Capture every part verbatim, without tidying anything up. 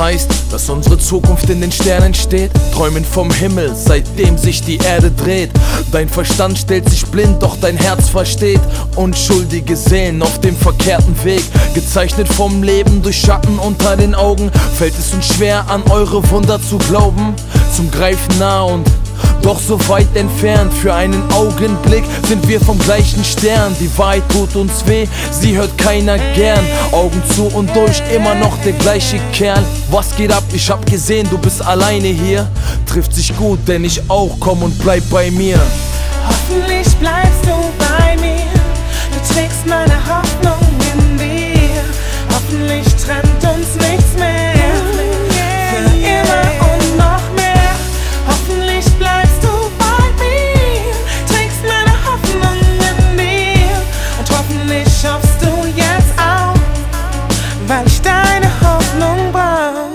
heißt, dass unsere Zukunft in den Sternen steht. Träumen vom Himmel, seitdem sich die Erde dreht. Dein Verstand stellt sich blind, doch dein Herz versteht. Unschuldige Seelen auf dem verkehrten Weg, gezeichnet vom Leben durch Schatten unter den Augen. Fällt es uns schwer, an eure Wunder zu glauben? Zum Greifen nah und doch so weit entfernt. Für einen Augenblick sind wir vom gleichen Stern. Die Wahrheit tut uns weh, sie hört keiner gern. Augen zu und durch, immer noch der gleiche Kerl. Was geht ab? Ich hab gesehen, du bist alleine hier. Trifft sich gut, denn ich auch, komm und bleib bei mir. Hoffentlich bleibst du bei mir. Du trägst meine Hoffnung in dir. Hoffentlich trennt uns nichts mehr. Für immer und noch mehr. Hoffentlich bleibst du bei mir. Trägst meine Hoffnung in dir. Und hoffentlich schaffst du jetzt auch, weil ich deine Hoffnung brauch.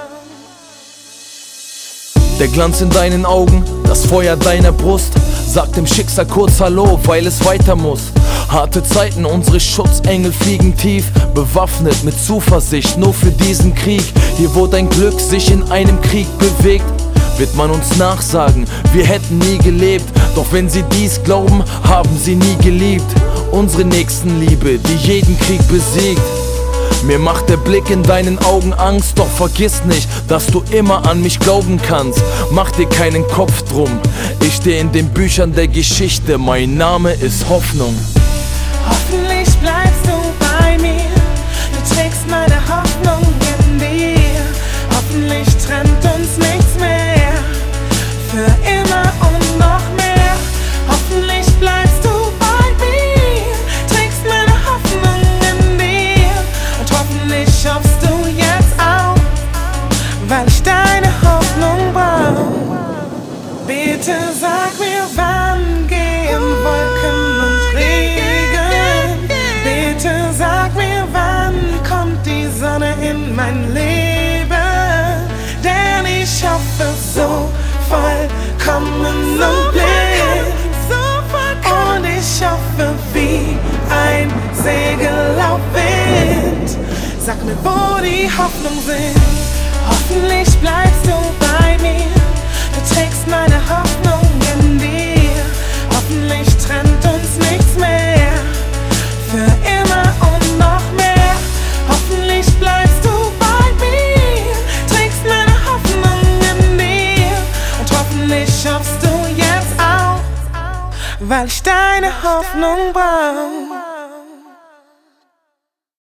Der Glanz in deinen Augen, das Feuer deiner Brust, sagt dem Schicksal kurz Hallo, weil es weiter muss. Harte Zeiten, unsere Schutzengel fliegen tief, bewaffnet mit Zuversicht, nur für diesen Krieg. Hier wo dein Glück sich in einem Krieg bewegt, wird man uns nachsagen, wir hätten nie gelebt. Doch wenn sie dies glauben, haben sie nie geliebt. Unsere Nächstenliebe, die jeden Krieg besiegt. Mir macht der Blick in deinen Augen Angst, doch vergiss nicht, dass du immer an mich glauben kannst. Mach dir keinen Kopf drum, ich steh in den Büchern der Geschichte, mein Name ist Hoffnung. Hoffentlich bleibst du bei mir, du trägst meine Hoffnung in dir. Hoffentlich trennt uns nichts mehr, für immer und noch mehr. Hoffentlich bleibst du bei mir, trägst meine Hoffnung in dir. Und hoffentlich schaffst du jetzt auch, weil ich deine Hoffnung brauch. Bitte sag mir, wann gehen Wolken und Regen. Bitte sag mir, wann kommt die Sonne in mein Leben. Denn ich hoffe so vollkommen und blind. Und ich hoffe wie ein Segel auf Wind. Sag mir, wo die Hoffnung sind. Hoffentlich bleibst du bei mir. Du trägst meine Hoffnung in dir. Hoffentlich trennt uns nichts mehr, für immer und noch mehr. Hoffentlich bleibst du bei mir, trägst meine Hoffnung in dir. Und hoffentlich schaffst du jetzt auch, weil ich deine Hoffnung brauch.